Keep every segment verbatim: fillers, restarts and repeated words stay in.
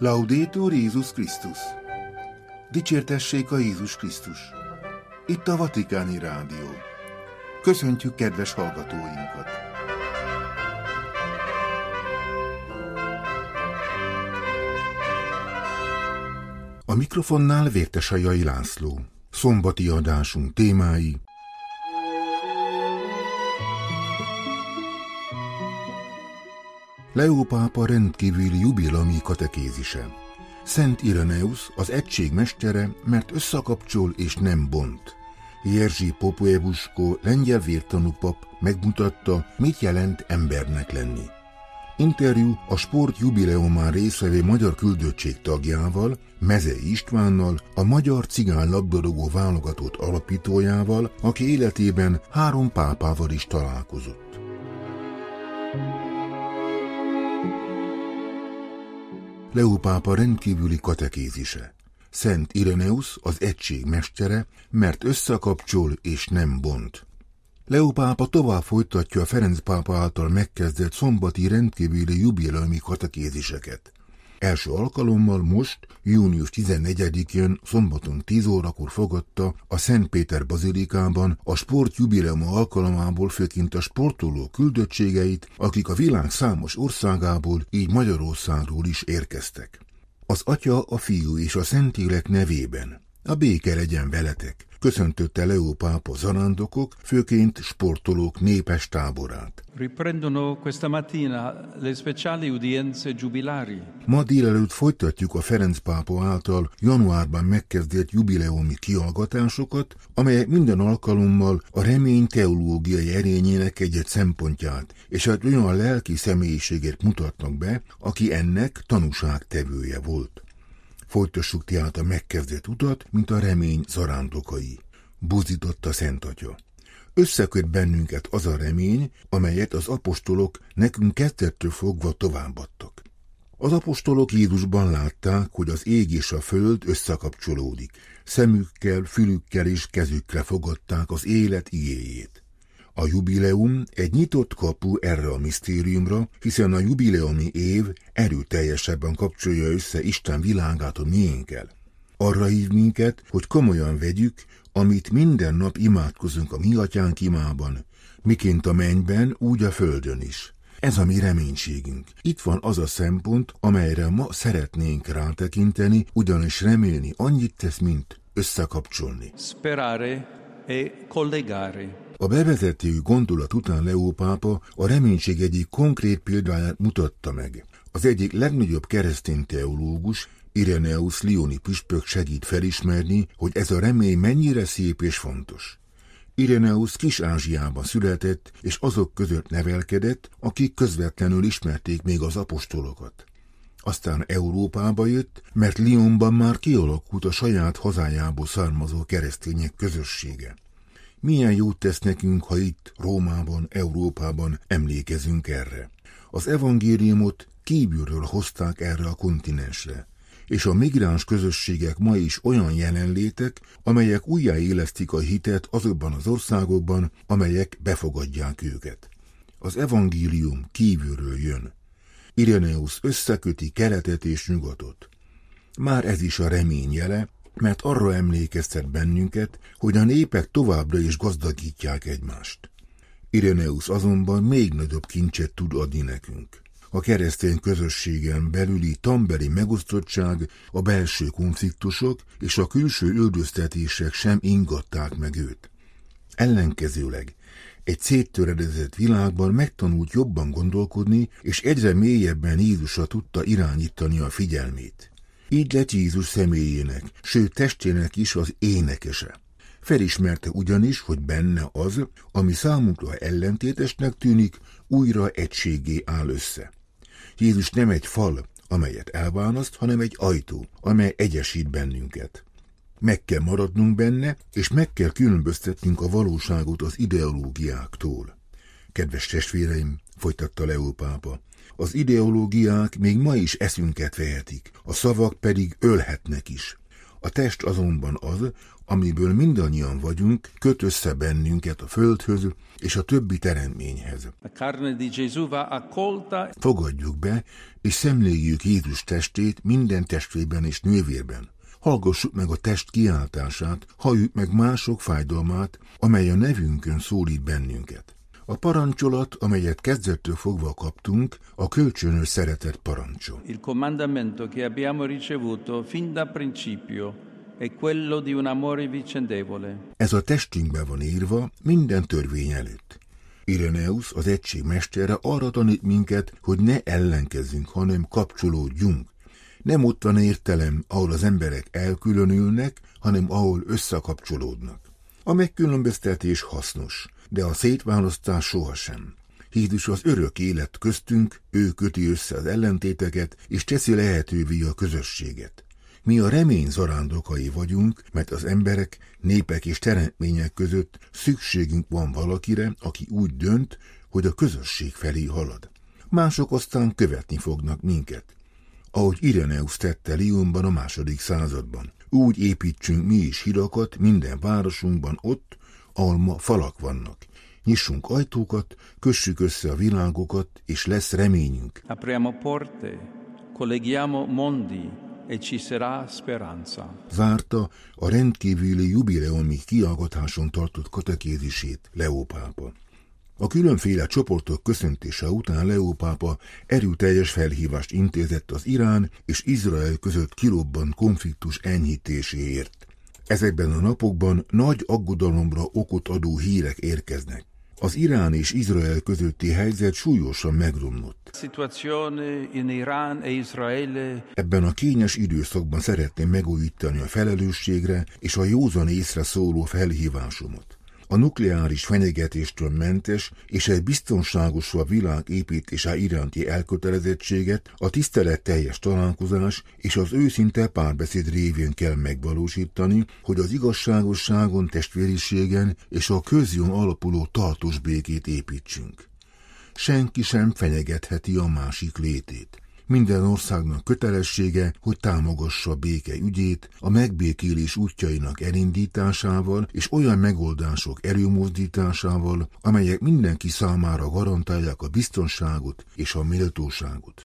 Laudetur Jézus Krisztus! Dicsértessék a Jézus Krisztus! Itt a Vatikáni Rádió. Köszöntjük kedves hallgatóinkat! A mikrofonnál Vértesajai László. Szombati adásunk témái: Leó pápa rendkívüli jubileumi katekézise. Szent Ireneusz az egység mestere, mert összekapcsol és nem bont. Jerzy Popievuszko, lengyel vértanú pap megmutatta, mit jelent embernek lenni. Interjú a sport jubileumán résztvevő magyar küldöttség tagjával, Mezei Istvánnal, a magyar cigány labdarúgó válogatott alapítójával, aki életében három pápával is találkozott. Leó pápa rendkívüli katekézise. Szent Ireneusz az egység mestere, mert összekapcsol és nem bont. Leó pápa tovább folytatja a Ferenc pápa által megkezdett szombati rendkívüli jubileumi katekéziseket. Első alkalommal most, június tizennegyedikén szombaton tíz órakor fogadta a Szent Péter bazilikában a sport jubileuma alkalmából főként a sportoló küldöttségeit, akik a világ számos országából, így Magyarországról is érkeztek. Az Atya, a Fiú és a Szentlélek nevében: a béke legyen veletek, köszöntötte Leó pápa zarándokok, főként sportolók népes táborát. Riprendono questa mattina le speciali udienze giubilari. Ma délelőtt folytatjuk a Ferenc pápa által januárban megkezdett jubileumi kihallgatásokat, amelyek minden alkalommal a remény teológiai erényének egy-egy szempontját és egy olyan lelki személyiséget mutatnak be, aki ennek tanúságtevője volt. Folytassuk tehát a megkezdett utat, mint a remény zarándokai. Buzított a Szent Atya. Összeköt bennünket az a remény, amelyet az apostolok nekünk kezdettől fogva továbbadtak. Az apostolok Jézusban látták, hogy az ég és a föld összekapcsolódik. Szemükkel, fülükkel és kezükkel fogadták az élet igéjét. A jubileum egy nyitott kapu erre a misztériumra, hiszen a jubileumi év erőteljesebben kapcsolja össze Isten világát a miénkkel. Arra hív minket, hogy komolyan vegyük, amit minden nap imádkozunk a mi atyánk imában, miként a mennyben, úgy a földön is. Ez a mi reménységünk. Itt van az a szempont, amelyre ma szeretnénk rátekinteni, ugyanis remélni annyit tesz, mint összekapcsolni. Sperare e collegare. A bevezető gondolat után Leó pápa a reménység egyik konkrét példáját mutatta meg. Az egyik legnagyobb keresztény teológus, Ireneusz lyoni püspök segít felismerni, hogy ez a remény mennyire szép és fontos. Ireneusz Kis-Ázsiában született, és azok között nevelkedett, akik közvetlenül ismerték még az apostolokat. Aztán Európába jött, mert Lyonban már kialakult a saját hazájából származó keresztények közössége. Milyen jót tesz nekünk, ha itt, Rómában, Európában emlékezünk erre. Az evangéliumot kívülről hozták erre a kontinensre, és a migráns közösségek ma is olyan jelenlétek, amelyek újjáélesztik a hitet azokban az országokban, amelyek befogadják őket. Az evangélium kívülről jön. Ireneusz összeköti keletet és nyugatot. Már ez is a remény jele, mert arra emlékeztet bennünket, hogy a népek továbbra is gazdagítják egymást. Ireneusz azonban még nagyobb kincset tud adni nekünk. A keresztény közösségen belüli tambeli megosztottság, a belső konfliktusok és a külső üldöztetések sem ingatták meg őt. Ellenkezőleg egy széttöredezett világban megtanult jobban gondolkodni, és egyre mélyebben Jézusra tudta irányítani a figyelmét. Így lett Jézus személyének, sőt testének is az énekese. Felismerte ugyanis, hogy benne az, ami számunkra ellentétesnek tűnik, újra egységgé áll össze. Jézus nem egy fal, amelyet elválaszt, hanem egy ajtó, amely egyesít bennünket. Meg kell maradnunk benne, és meg kell különböztetnünk a valóságot az ideológiáktól. Kedves testvéreim, folytatta Leó pápa, az ideológiák még ma is eszünket vehetik, a szavak pedig ölhetnek is. A test azonban az, amiből mindannyian vagyunk, köt össze bennünket a földhöz és a többi teremtményhez. Fogadjuk be, és szemléljük Jézus testét minden testvérben és nővérben. Hallgassuk meg a test kiáltását, halljuk meg mások fájdalmát, amely a nevünkön szólít bennünket. A parancsolat, amelyet kezdettől fogva kaptunk, a kölcsönös szeretet parancsa. Il comandamento che abbiamo ricevuto fin da principio è quello di un amore vicendevole. Ez a testünkben van írva minden törvény előtt. Ireneus, az egység mestere arra tanít minket, hogy ne ellenkezzünk, hanem kapcsolódjunk. Nem ott van értelem, ahol az emberek elkülönülnek, hanem ahol összekapcsolódnak. A megkülönböztetés hasznos, de a szétválasztás sohasem. Jézus az örök élet köztünk, ő köti össze az ellentéteket, és teszi lehetővé a közösséget. Mi a remény zarándokai vagyunk, mert az emberek, népek és teremtmények között szükségünk van valakire, aki úgy dönt, hogy a közösség felé halad. Mások aztán követni fognak minket. Ahogy Ireneus tette Lyonban a második században. Úgy építsünk mi is hírakat minden városunkban ott, ahol ma falak vannak. Nyissunk ajtókat, kössük össze a világokat, és lesz reményünk. Apriamo porte, colleghiamo mondi, e ci sarà speranza. Zárta a rendkívüli jubileumi kiallgatáson tartott katekézisét Leó pápa. A különféle csoportok köszöntése után Leó pápa erőteljes felhívást intézett az Irán és Izrael között kirobbant konfliktus enyhítéséért. Ezekben a napokban nagy aggodalomra okot adó hírek érkeznek. Az Irán és Izrael közötti helyzet súlyosan megromlott. Ebben a kényes időszakban szeretném megújítani a felelősségre és a józan észre szóló felhívásomat. A nukleáris fenyegetéstől mentes és egy biztonságosabb világ építése iránti elkötelezettséget a tiszteletteljes találkozás és az őszinte párbeszéd révén kell megvalósítani, hogy az igazságosságon, testvériségen és a közjón alapuló tartós békét építsünk. Senki sem fenyegetheti a másik létét. Minden országnak kötelessége, hogy támogassa béke ügyét, a megbékélés útjainak elindításával és olyan megoldások előmozdításával, amelyek mindenki számára garantálják a biztonságot és a méltóságot.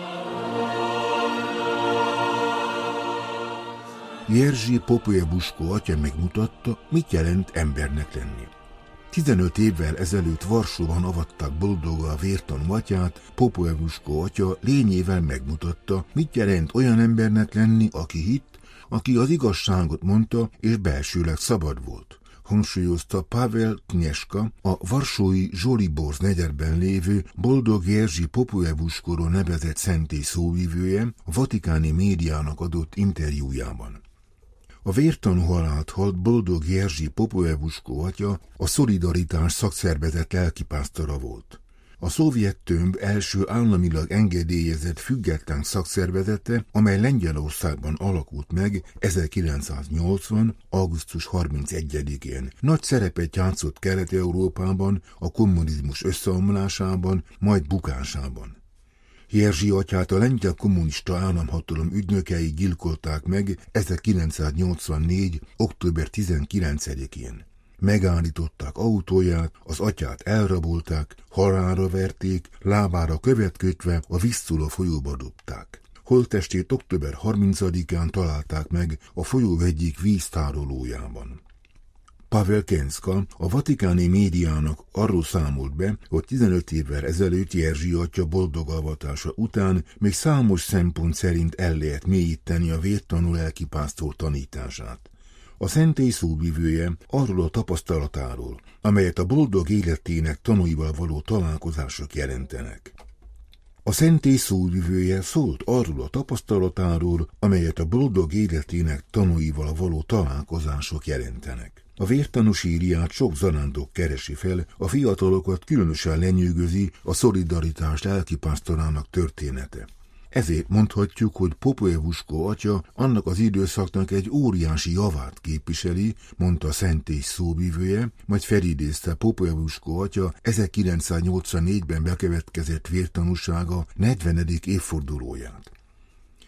Jerzy Popiełuszko atya megmutatta, mit jelent embernek lenni. tizenöt évvel ezelőtt Varsóban avatták boldogul a vértanú atyát, Popiełuszko atya lényével megmutatta, mit jelent olyan embernek lenni, aki hitt, aki az igazságot mondta és belsőleg szabad volt. Hangsúlyozta Pavel Knieska, a varsói Zsolibor negyedben lévő Boldog Jerzy Popiełuszkoról nevezett szentély szóvivője a vatikáni médiának adott interjújában. A vértanú halált halt Boldog Jerzy Popiełuszko atya a Szolidaritás szakszervezet lelkipásztora volt. A szovjet tömb első államilag engedélyezett független szakszervezete, amely Lengyelországban alakult meg ezerkilencszáznyolcvan. augusztus harmincegyedikén. Nagy szerepet játszott Kelet-Európában, a kommunizmus összeomlásában, majd bukásában. Jerzy atyát a lengyel kommunista államhatalom ügynökei gyilkolták meg ezerkilencszáznyolcvannégy. október tizenkilencedikén. Megállították autóját, az atyát elrabolták, halálra verték, lábára követ kötve a Visztula folyóba dobták. Holttestét október harmincadikán találták meg a folyó egyik víztárolójában. Pavel Kenszka a vatikáni médiának arról számolt be, hogy tizenöt évvel ezelőtt Jerzy atya boldog avatása után még számos szempont szerint el lehet mélyíteni a vértanú lelkipásztor tanítását. A szentély szóvivője arról a tapasztalatáról, amelyet a boldog életének tanúival való találkozások jelentenek. A szentély szóvivője szólt arról a tapasztalatáról, amelyet a boldog életének tanúival való találkozások jelentenek. A vértanú sírját sok zarándok keresi fel, a fiatalokat különösen lenyűgözi a Szolidaritás lelkipásztorának története. Ezért mondhatjuk, hogy Popiełuszko atya annak az időszaknak egy óriási javát képviseli, mondta a szentély szóvivője, majd felidézte Popiełuszko atya ezerkilencszáznyolcvannégyben bekövetkezett vértanúsága negyvenedik évfordulóját.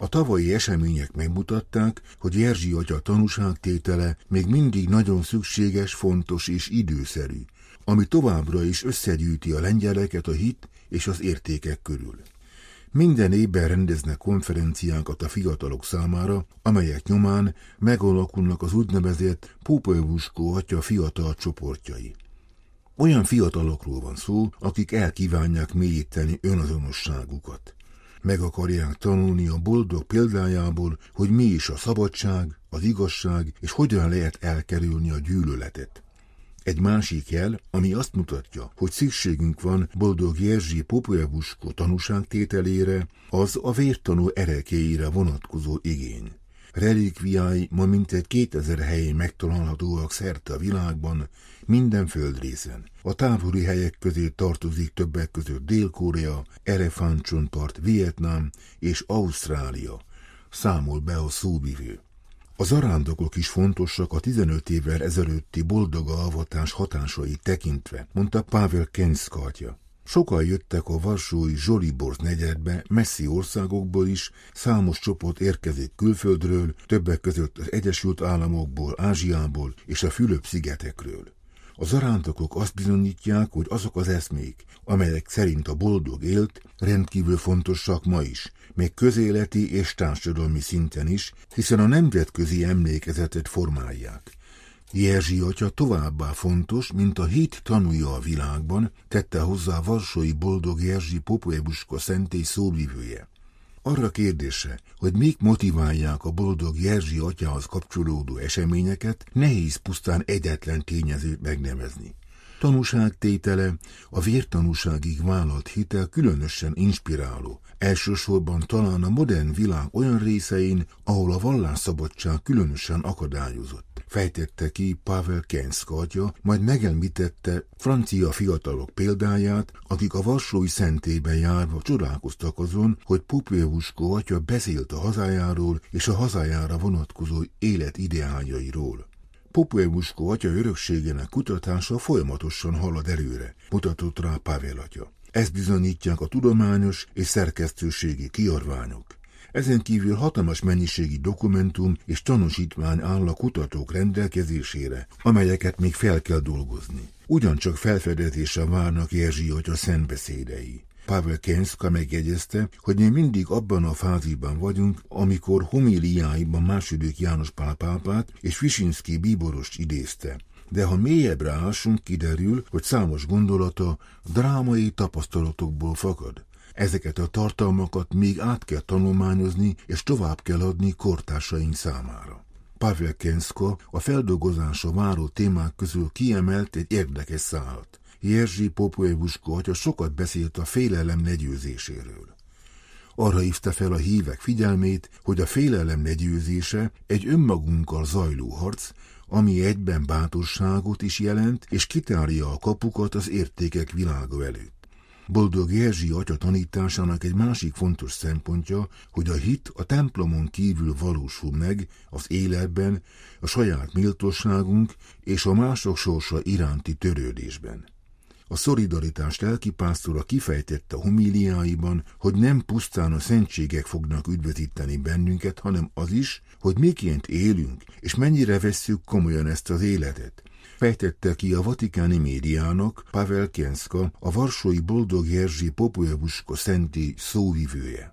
A tavalyi események megmutatták, hogy Jerzy atya tanúságtétele még mindig nagyon szükséges, fontos és időszerű, ami továbbra is összegyűjti a lengyeleket a hit és az értékek körül. Minden évben rendeznek konferenciákat a fiatalok számára, amelyek nyomán megalakulnak az úgynevezett Popievuszko atya fiatal csoportjai. Olyan fiatalokról van szó, akik elkívánják mélyíteni önazonosságukat. Meg akarják tanulni a boldog példájából, hogy mi is a szabadság, az igazság, és hogyan lehet elkerülni a gyűlöletet. Egy másik jel, ami azt mutatja, hogy szükségünk van boldog Jerzy Popievuszko tanúságtételére, az a vértanú erekéire vonatkozó igény. Relikviái ma mintegy kétezer helyen megtalálhatóak szerte a világban, minden földrészen. A távoli helyek közé tartozik többek között Dél-Korea, Elefántcsontpart, Vietnám és Ausztrália, számol be a szóvivő. A zarándokok is fontosak a tizenöt évvel ezelőtti boldoga avatás hatásait tekintve, mondta Pavel Kenszka atya. Sokan jöttek a varsói Zsolibor negyedbe, messzi országokból is, számos csoport érkezik külföldről, többek között az Egyesült Államokból, Ázsiából és a Fülöp-szigetekről. A zarándokok azt bizonyítják, hogy azok az eszmék, amelyek szerint a boldog élt, rendkívül fontosak ma is, még közéleti és társadalmi szinten is, hiszen a nemzetközi emlékezetet formálják. Jerzy atya továbbá fontos, mint a hit tanúja a világban, tette hozzá a varsói boldog Jerzy Popievuszko szentély szóvivője. Arra kérdése, hogy mik motiválják a boldog Jerzy atyához kapcsolódó eseményeket, nehéz pusztán egyetlen tényezőt megnevezni. Tanúságtétele, a vértanúságig vállalt hitel különösen inspiráló, elsősorban talán a modern világ olyan részein, ahol a vallásszabadság különösen akadályozott. Fejtette ki Pavel Kenszka atya, majd megemlítette francia fiatalok példáját, akik a varsói szentélyben járva csodálkoztak azon, hogy Popievuszko atya beszélt a hazájáról és a hazájára vonatkozó élet ideáljairól. Popievuszko atya örökségének kutatása folyamatosan halad előre, mutatott rá Pavel atya. Ezt bizonyítják a tudományos és szerkesztőségi kiadványok. Ezen kívül hatalmas mennyiségi dokumentum és tanúsítvány áll a kutatók rendelkezésére, amelyeket még fel kell dolgozni. Ugyancsak felfedezésre várnak Jerzy atya szentbeszédei. Pavel Kenszka megjegyezte, hogy mi mindig abban a fázisban vagyunk, amikor homíliáiban második János Pál pápát és Visinszky bíborost idézte. De ha mélyebbre ásunk, kiderül, hogy számos gondolata drámai tapasztalatokból fakad. Ezeket a tartalmakat még át kell tanulmányozni, és tovább kell adni kortársaink számára. Pavel Kenszka a feldolgozásra váró témák közül kiemelt egy érdekes szálat. Jerzy Popievuszko atya sokat beszélt a félelem legyőzéséről. Arra hívta fel a hívek figyelmét, hogy a félelem legyőzése egy önmagunkkal zajló harc, ami egyben bátorságot is jelent, és kitárja a kapukat az értékek világa előtt. Boldog Jerzy atya tanításának egy másik fontos szempontja, hogy a hit a templomon kívül valósul meg az életben, a saját méltóságunk és a mások sorsa iránti törődésben. A szolidaritás lelkipásztora kifejtette a homíliáiban, hogy nem pusztán a szentségek fognak üdvözíteni bennünket, hanem az is, hogy miként élünk, és mennyire vesszük komolyan ezt az életet. Fejtette ki a vatikáni médiának Pavel Kenszka, a varsói boldog Jerzy Popievuszko szentély szóvivője.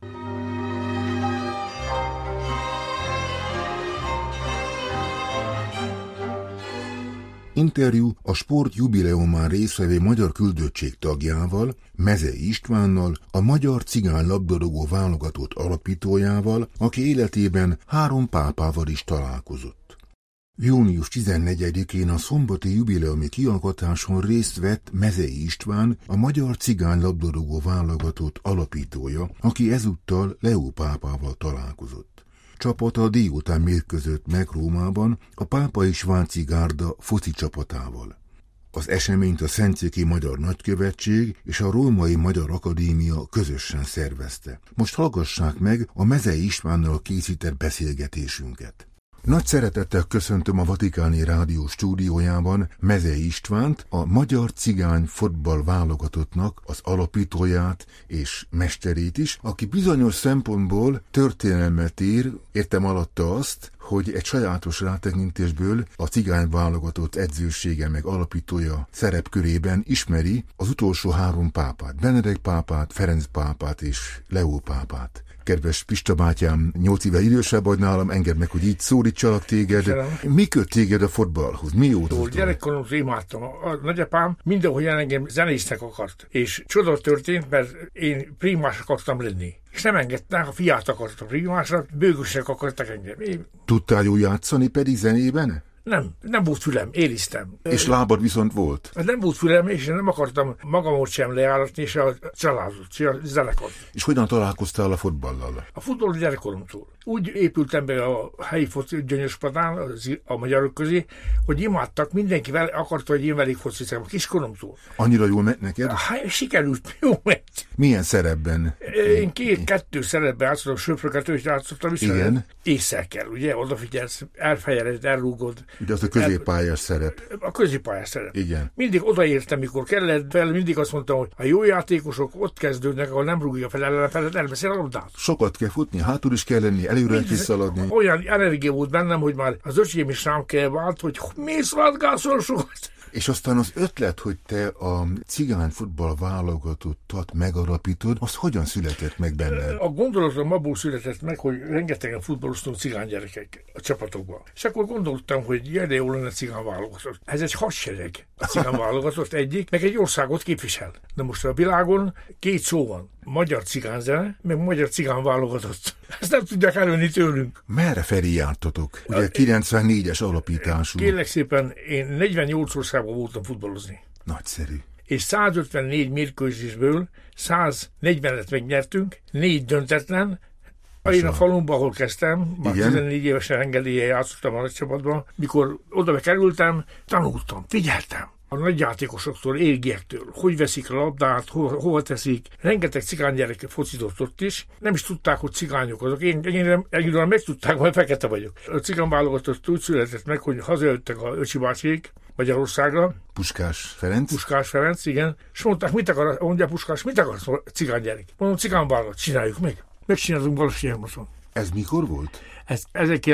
Interjú a sport jubileumán résztvevő magyar küldöttség tagjával, Mezei Istvánnal, a magyar cigány labdarúgó válogatott alapítójával, aki életében három pápával is találkozott. június tizennegyedikén a szombati jubileumi kialkotáson részt vett Mezei István, a magyar cigány labdarúgó válogatott alapítója, aki ezúttal Leó pápával találkozott. Csapata délután mérkőzött meg Rómában a pápai svájci gárda foci csapatával. Az eseményt a Szentszéki Magyar Nagykövetség és a Római Magyar Akadémia közösen szervezte. Most hallgassák meg a Mezei Istvánnal készített beszélgetésünket. Nagy szeretettel köszöntöm a Vatikáni Rádió stúdiójában Mezei Istvánt, a magyar cigány fotball válogatottnak az alapítóját és mesterét is, aki bizonyos szempontból történelmet ír, értem alatta azt, hogy egy sajátos rátekintésből a cigány válogatott edzősége meg alapítója szerepkörében ismeri az utolsó három pápát, Benedek pápát, Ferenc pápát és Leó pápát. Kedves Pista bátyám, nyolc éve idősebb vagy nálam, engedd meg, hogy így szólítsalak téged. Köszönöm. Mi köt téged a fotballhoz? Mióta? Jó, gyerekkoromtól imádtam. A nagyapám mindenhol engem zenésznek akart. És csoda történt, mert én primás akartam lenni. És nem engedtek, a fiát akartam primásra, bőgösnek akartak engem. Én... Tudtál jól játszani pedig zenében? Nem, nem volt fülem, ériztem. És lábad viszont volt? Nem volt fülem, és nem akartam magamot sem lejáratni, és a családot, és a zenekart. És hogyan találkoztál a fotballal? A futball gyerekkoromtól. Úgy épültem be a helyi foci Gyöngyöspadán, a magyarok közé, hogy imádtak, mindenki vele, akarta, hogy én velük fociztam a kiskoromtól. Annyira jól ment neked? Hát, sikerült, jó ment. Milyen szerepben? Én két-kettő szerepben játszottam, söpröket is játszottam, és igen. Észre kell, ugye, odafigyelsz, elfejered, elrúgod. Ugye az a középpályás szerep. A középpályás szerep. Igen. Mindig odaértem, mikor kellett fel, mindig azt mondtam, hogy a jó játékosok ott kezdődnek, ahol nem rúgja fel ellenfelet, elveszi a labdát. Sokat kell futni, hátul is kell lenni, előre is visszaladni. Olyan energia volt bennem, hogy már az öcsém is rám kell vált, hogy mész váltgászol sokat. És aztán az ötlet, hogy te a cigány futball válogatottat megalapítod, az hogyan született meg benned? A gondolatom abból született meg, hogy rengetegen futballoztunk cigány gyerekek a csapatokban. És akkor gondoltam, hogy gyere, jó lenne cigány válogatott. Ez egy hadsereg, a cigány válogatott egyik, meg egy országot képvisel. De most a világon két szó van. Magyar cigányzene, meg magyar cigány válogatott. Ezt nem tudják elvenni tőlünk. Merre felé jártatok? Ugye kilencvennégyes alapítású. Kérlek szépen, én negyvennyolc országban voltam futballozni. Nagyszerű. És százötvennégy mérkőzésből száznegyvenet megnyertünk, négy döntetlen. Én a falumban, ahol kezdtem, már igen. tizennégy évesen engedélye játszottam a nagy csapatban, mikor oda bekerültem, tanultam, figyeltem. A nagy játékosoktól, érgiektől, hogy veszik a labdát, hova, hova teszik. Rengeteg cigány gyereke focizott ott is. Nem is tudták, hogy cigányok azok. Én, én egyébként megtudták, hogy fekete vagyok. A cigány válogatott úgy született meg, hogy hazajöttek a öcsi bácsék Magyarországra. Puskás Ferenc. Puskás Ferenc, igen. És mondták, mit akar, mondja Puskás, mit akarsz, cigány gyerek? Mondom, cigány válogatott, csináljuk meg. Megcsináltunk Balassi-Hermoszon. Ez mikor volt? Ez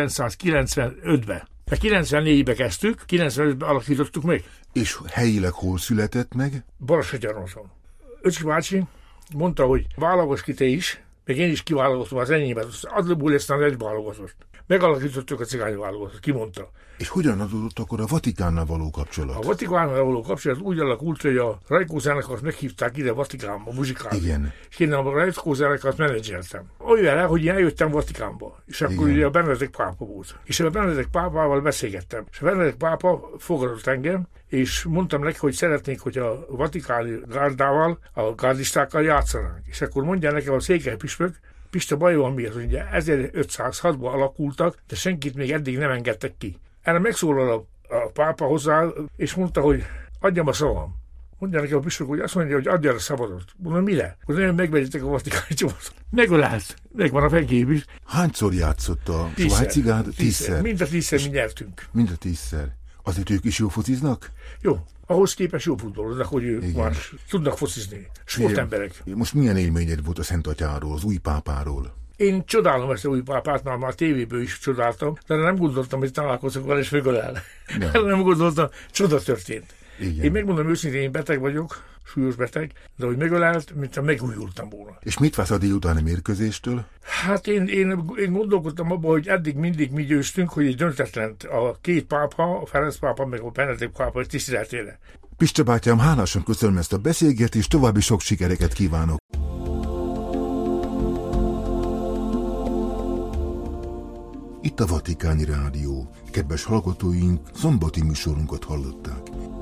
ezerkilencszázkilencvenötben. De kilencvennégyben kezdtük, kilencvenötben alakítottuk meg. És helyileg hol született meg? Balassagyarmaton. Öcsi bácsi mondta, hogy válogass ki te is, meg én is kiválogatom az enyémet, adlóból lesz az egy válogatott. Megalakítottuk a cigány válogatott, kimondta. És hogyan adódott akkor a Vatikánnal való kapcsolat? A Vatikánnal való kapcsolat úgy alakult, hogy a Rajkó zenekart meghívták ide Vatikánba, muzsikálni. Igen. És én a Rajkó zenekart menedzseltem. Olyan, hogy én eljöttem Vatikánba, és akkor igen. Ugye a Benedek pápa volt. És a Benedek pápával beszélgettem. És a Benedek pápa fogadott engem, és mondtam neki, hogy szeretnék, hogy a vatikáni gárdával, a gárdistákkal játszanak. És akkor mondja nekem a székelypüspök, Pista, baj van miért, hogy ezerötszázhatban alakultak, de senkit még eddig nem engedtek ki. Erre megszólal a, a pápa hozzá, és mondta, hogy adjam a szavam. Mondja nekem a püspök, hogy azt mondja, hogy adja a szabadot. Mondom, mire? Hogy nem megvegyetek a vatikáni csapatot. Megölelt. Megvan a fekép is. Hányszor játszott a svájci gárda? Tízszer. Mind a tízszer mi nyertünk. Mind a tízszer. Azért ők is jó fociznak? Jó. Ahhoz képest jó futballoznak, hogy ők igen. Már tudnak focizni. Sportemberek. Most milyen élményed volt a Szent Atyáról, az új pápáról? Én csodálom ezt a új pápát, már, már tévéből is csodáltam, de nem gondoltam, hogy találkozok vele, és megölel. Ja. Nem gondoltam, csoda történt. Igen. Én megmondom őszintén, én beteg vagyok, súlyos beteg, de hogy megölelt, mintha megújultam volna. És mit vesz a délutáni mérkőzéstől? Hát én, én, én gondolkodtam abban, hogy eddig mindig mi győztünk, hogy egy döntetlent a két pápa, a Ferenc pápa, meg a Benedek pápa tiszteletére. Pista bátyám, hálásan köszönöm ezt a beszélgetést, további sok sikereket kívánok. Itt a Vatikáni Rádió. Kedves hallgatóink, szombati műsorunkat hallották.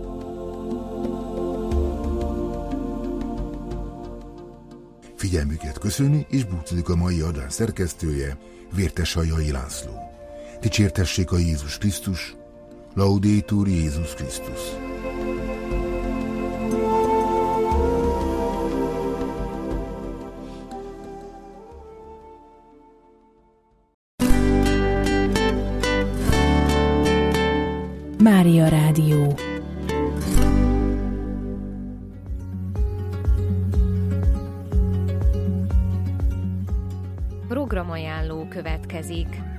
Figyelmüket köszöni és búcsúzik a mai adás szerkesztője, Vértesajai László. Dicsértessék a Jézus Krisztus, Laudetur Jézus Krisztus. Mária Rádió. Programajánló következik.